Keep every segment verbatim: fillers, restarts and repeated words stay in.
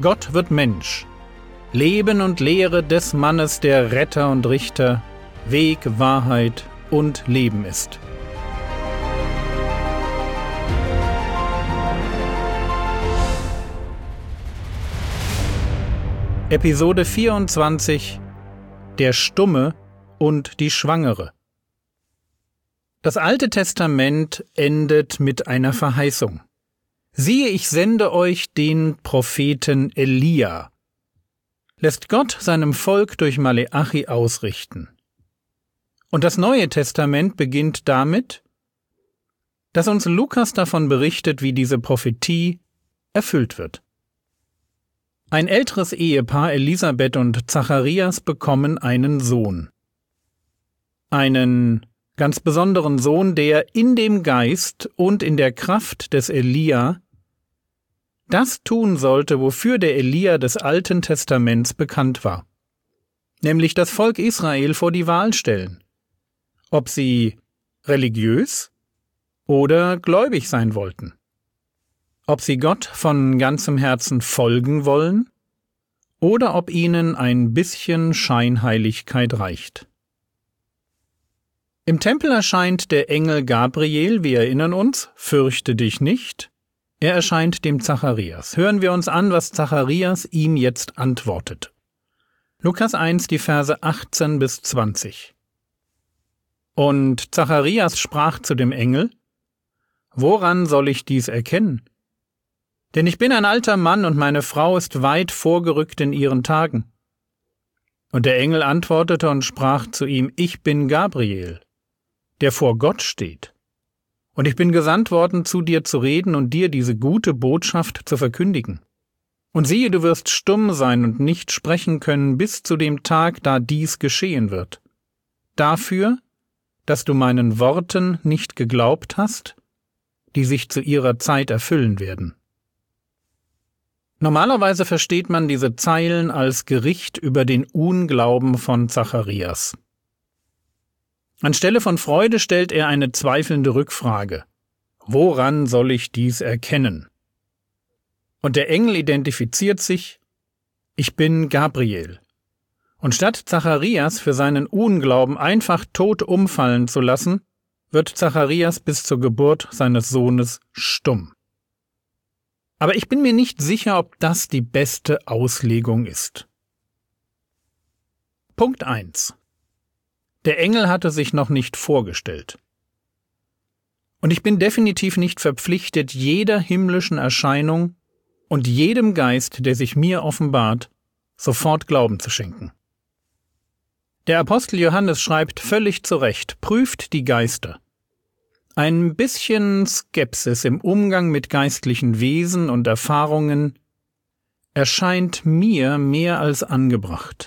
Gott wird Mensch. Leben und Lehre des Mannes, der Retter und Richter, Weg, Wahrheit und Leben ist. Episode vierundzwanzig: Der Stumme und die Schwangere. Das Alte Testament endet mit einer Verheißung. Siehe, ich sende euch den Propheten Elia. Lässt Gott seinem Volk durch Maleachi ausrichten. Und das Neue Testament beginnt damit, dass uns Lukas davon berichtet, wie diese Prophetie erfüllt wird. Ein älteres Ehepaar, Elisabeth und Zacharias, bekommen einen Sohn. Einen ganz besonderen Sohn, der in dem Geist und in der Kraft des Elia das tun sollte, wofür der Elia des Alten Testaments bekannt war. Nämlich das Volk Israel vor die Wahl stellen, ob sie religiös oder gläubig sein wollten. Ob sie Gott von ganzem Herzen folgen wollen oder ob ihnen ein bisschen Scheinheiligkeit reicht. Im Tempel erscheint der Engel Gabriel, wir erinnern uns, fürchte dich nicht. Er erscheint dem Zacharias. Hören wir uns an, was Zacharias ihm jetzt antwortet. Lukas eins, die Verse achtzehn bis zwanzig. Und Zacharias sprach zu dem Engel: Woran soll ich dies erkennen? Denn ich bin ein alter Mann und meine Frau ist weit vorgerückt in ihren Tagen. Und der Engel antwortete und sprach zu ihm: Ich bin Gabriel, der vor Gott steht. Und ich bin gesandt worden, zu dir zu reden und dir diese gute Botschaft zu verkündigen. Und siehe, du wirst stumm sein und nicht sprechen können bis zu dem Tag, da dies geschehen wird. Dafür, dass du meinen Worten nicht geglaubt hast, die sich zu ihrer Zeit erfüllen werden. Normalerweise versteht man diese Zeilen als Gericht über den Unglauben von Zacharias. Anstelle von Freude stellt er eine zweifelnde Rückfrage. Woran soll ich dies erkennen? Und der Engel identifiziert sich: Ich bin Gabriel. Und statt Zacharias für seinen Unglauben einfach tot umfallen zu lassen, wird Zacharias bis zur Geburt seines Sohnes stumm. Aber ich bin mir nicht sicher, ob das die beste Auslegung ist. Punkt eins. Der Engel hatte sich noch nicht vorgestellt. Und ich bin definitiv nicht verpflichtet, jeder himmlischen Erscheinung und jedem Geist, der sich mir offenbart, sofort Glauben zu schenken. Der Apostel Johannes schreibt völlig zu Recht: Prüft die Geister. Ein bisschen Skepsis im Umgang mit geistlichen Wesen und Erfahrungen erscheint mir mehr als angebracht.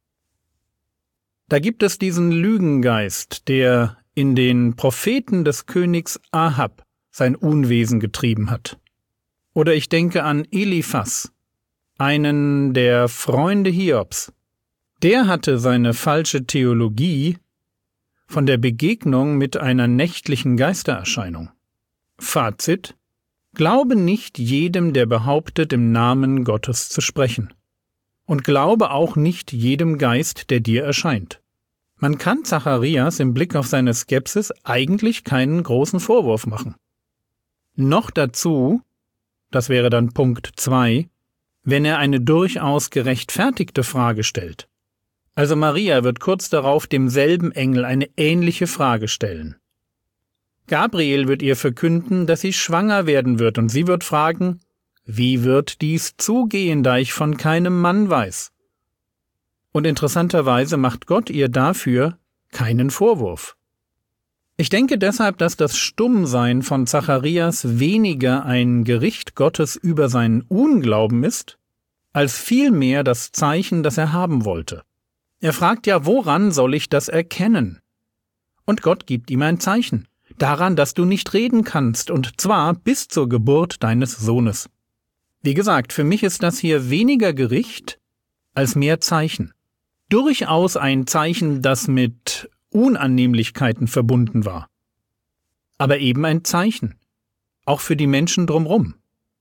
Da gibt es diesen Lügengeist, der in den Propheten des Königs Ahab sein Unwesen getrieben hat. Oder ich denke an Eliphas, einen der Freunde Hiobs. Der hatte seine falsche Theologie von der Begegnung mit einer nächtlichen Geistererscheinung. Fazit: Glaube nicht jedem, der behauptet, im Namen Gottes zu sprechen. Und glaube auch nicht jedem Geist, der dir erscheint. Man kann Zacharias im Blick auf seine Skepsis eigentlich keinen großen Vorwurf machen. Noch dazu, das wäre dann Punkt zwei, wenn er eine durchaus gerechtfertigte Frage stellt. Also Maria wird kurz darauf demselben Engel eine ähnliche Frage stellen. Gabriel wird ihr verkünden, dass sie schwanger werden wird, und sie wird fragen: Wie wird dies zugehen, da ich von keinem Mann weiß? Und interessanterweise macht Gott ihr dafür keinen Vorwurf. Ich denke deshalb, dass das Stummsein von Zacharias weniger ein Gericht Gottes über seinen Unglauben ist, als vielmehr das Zeichen, das er haben wollte. Er fragt ja: Woran soll ich das erkennen? Und Gott gibt ihm ein Zeichen: Daran, dass du nicht reden kannst, und zwar bis zur Geburt deines Sohnes. Wie gesagt, für mich ist das hier weniger Gericht als mehr Zeichen. Durchaus ein Zeichen, das mit Unannehmlichkeiten verbunden war. Aber eben ein Zeichen, auch für die Menschen drumherum.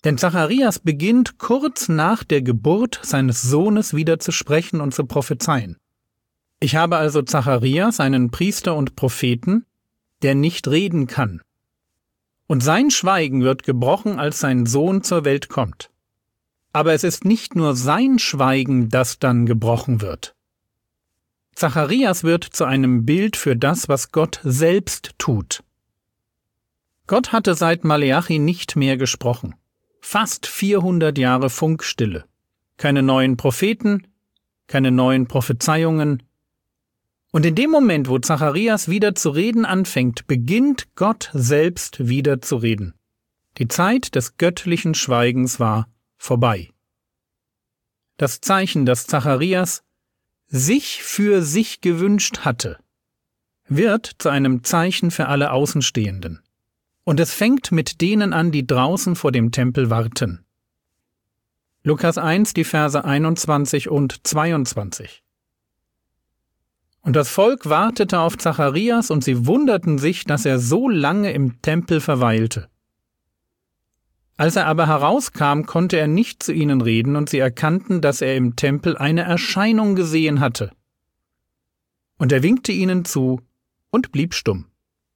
Denn Zacharias beginnt kurz nach der Geburt seines Sohnes wieder zu sprechen und zu prophezeien. Ich habe also Zacharias, einen Priester und Propheten, der nicht reden kann. Und sein Schweigen wird gebrochen, als sein Sohn zur Welt kommt. Aber es ist nicht nur sein Schweigen, das dann gebrochen wird. Zacharias wird zu einem Bild für das, was Gott selbst tut. Gott hatte seit Maleachi nicht mehr gesprochen. Fast vierhundert Jahre Funkstille. Keine neuen Propheten, keine neuen Prophezeiungen. Und in dem Moment, wo Zacharias wieder zu reden anfängt, beginnt Gott selbst wieder zu reden. Die Zeit des göttlichen Schweigens war vorbei. Das Zeichen, das Zacharias sich für sich gewünscht hatte, wird zu einem Zeichen für alle Außenstehenden. Und es fängt mit denen an, die draußen vor dem Tempel warten. Lukas eins, die Verse einundzwanzig und zweiundzwanzig. Und das Volk wartete auf Zacharias, und sie wunderten sich, dass er so lange im Tempel verweilte. Als er aber herauskam, konnte er nicht zu ihnen reden, und sie erkannten, dass er im Tempel eine Erscheinung gesehen hatte. Und er winkte ihnen zu und blieb stumm.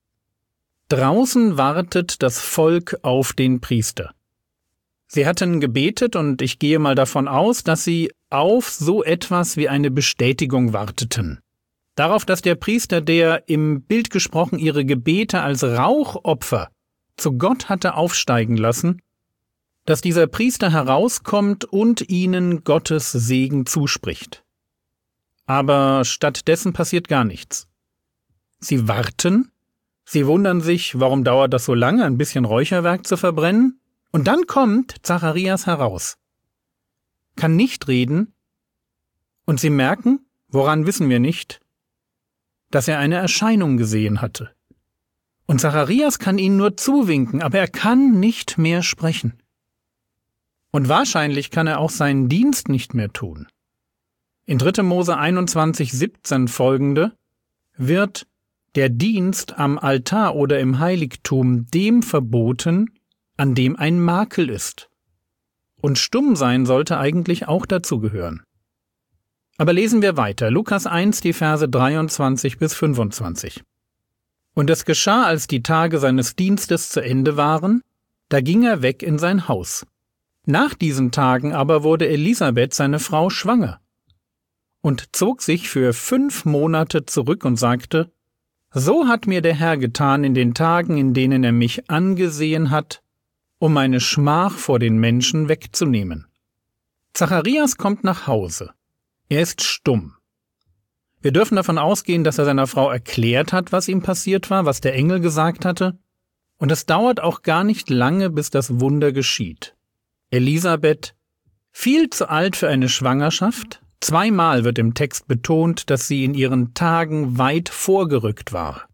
Draußen wartet das Volk auf den Priester. Sie hatten gebetet, und ich gehe mal davon aus, dass sie auf so etwas wie eine Bestätigung warteten. Darauf, dass der Priester, der im Bild gesprochen ihre Gebete als Rauchopfer zu Gott hatte aufsteigen lassen, dass dieser Priester herauskommt und ihnen Gottes Segen zuspricht. Aber stattdessen passiert gar nichts. Sie warten, sie wundern sich, warum dauert das so lange, ein bisschen Räucherwerk zu verbrennen, und dann kommt Zacharias heraus, kann nicht reden, und sie merken, woran wissen wir nicht, dass er eine Erscheinung gesehen hatte. Und Zacharias kann ihnen nur zuwinken, aber er kann nicht mehr sprechen. Und wahrscheinlich kann er auch seinen Dienst nicht mehr tun. In dritter Mose einundzwanzig, siebzehn folgende wird der Dienst am Altar oder im Heiligtum dem verboten, an dem ein Makel ist. Und stumm sein sollte eigentlich auch dazu gehören. Aber lesen wir weiter. Lukas eins, die Verse dreiundzwanzig bis fünfundzwanzig. Und es geschah, als die Tage seines Dienstes zu Ende waren, da ging er weg in sein Haus. Nach diesen Tagen aber wurde Elisabeth, seine Frau, schwanger und zog sich für fünf Monate zurück und sagte: So hat mir der Herr getan in den Tagen, in denen er mich angesehen hat, um meine Schmach vor den Menschen wegzunehmen. Zacharias kommt nach Hause. Er ist stumm. Wir dürfen davon ausgehen, dass er seiner Frau erklärt hat, was ihm passiert war, was der Engel gesagt hatte, und es dauert auch gar nicht lange, bis das Wunder geschieht. Elisabeth, viel zu alt für eine Schwangerschaft, zweimal wird im Text betont, dass sie in ihren Tagen weit vorgerückt war.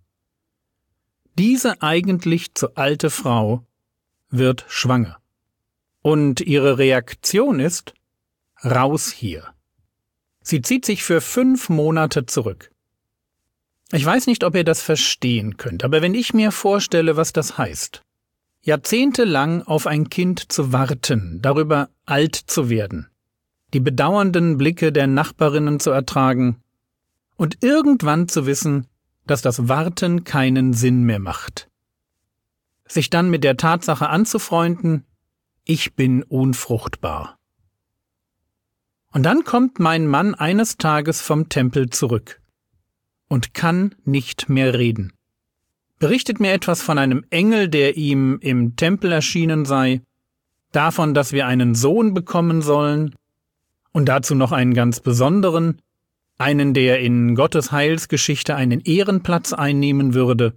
Diese eigentlich zu alte Frau wird schwanger. Und ihre Reaktion ist: Raus hier. Sie zieht sich für fünf Monate zurück. Ich weiß nicht, ob ihr das verstehen könnt, aber wenn ich mir vorstelle, was das heißt, jahrzehntelang auf ein Kind zu warten, darüber alt zu werden, die bedauernden Blicke der Nachbarinnen zu ertragen und irgendwann zu wissen, dass das Warten keinen Sinn mehr macht. Sich dann mit der Tatsache anzufreunden: Ich bin unfruchtbar. Und dann kommt mein Mann eines Tages vom Tempel zurück und kann nicht mehr reden. Berichtet mir etwas von einem Engel, der ihm im Tempel erschienen sei, davon, dass wir einen Sohn bekommen sollen und dazu noch einen ganz besonderen, einen, der in Gottes Heilsgeschichte einen Ehrenplatz einnehmen würde,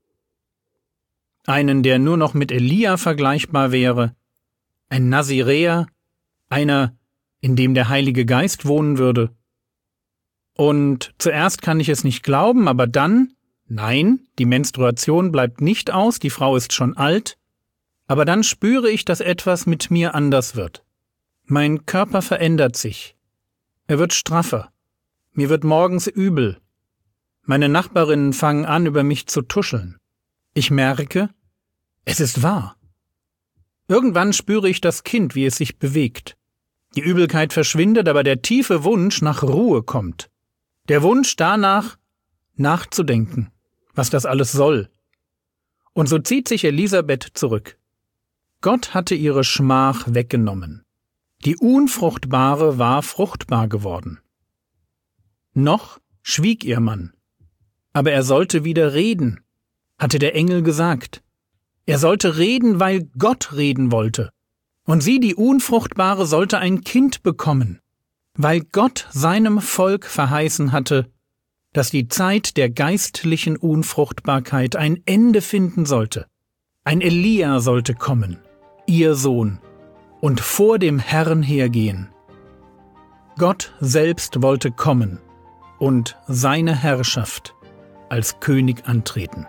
einen, der nur noch mit Elia vergleichbar wäre, ein Naziräer, einer, in dem der Heilige Geist wohnen würde. Und zuerst kann ich es nicht glauben, aber dann, nein, die Menstruation bleibt nicht aus, die Frau ist schon alt, aber dann spüre ich, dass etwas mit mir anders wird. Mein Körper verändert sich. Er wird straffer. Mir wird morgens übel. Meine Nachbarinnen fangen an, über mich zu tuscheln. Ich merke, es ist wahr. Irgendwann spüre ich das Kind, wie es sich bewegt. Die Übelkeit verschwindet, aber der tiefe Wunsch nach Ruhe kommt. Der Wunsch danach, nachzudenken, was das alles soll. Und so zieht sich Elisabeth zurück. Gott hatte ihre Schmach weggenommen. Die Unfruchtbare war fruchtbar geworden. Noch schwieg ihr Mann. Aber er sollte wieder reden, hatte der Engel gesagt. Er sollte reden, weil Gott reden wollte. Und sie, die Unfruchtbare, sollte ein Kind bekommen, weil Gott seinem Volk verheißen hatte, dass die Zeit der geistlichen Unfruchtbarkeit ein Ende finden sollte. Ein Elia sollte kommen, ihr Sohn, und vor dem Herrn hergehen. Gott selbst wollte kommen und seine Herrschaft als König antreten.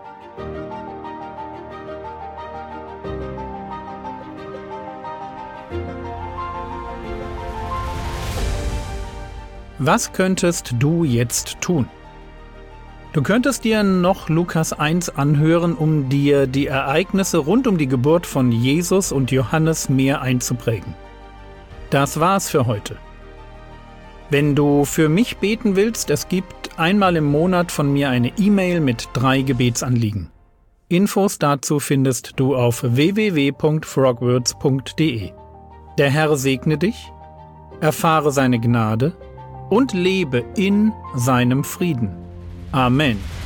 Was könntest du jetzt tun? Du könntest dir noch Lukas eins anhören, um dir die Ereignisse rund um die Geburt von Jesus und Johannes mehr einzuprägen. Das war's für heute. Wenn du für mich beten willst, es gibt einmal im Monat von mir eine E-Mail mit drei Gebetsanliegen. Infos dazu findest du auf w w w punkt frogwords punkt d e. Der Herr segne dich, erfahre seine Gnade und lebe in seinem Frieden. Amen.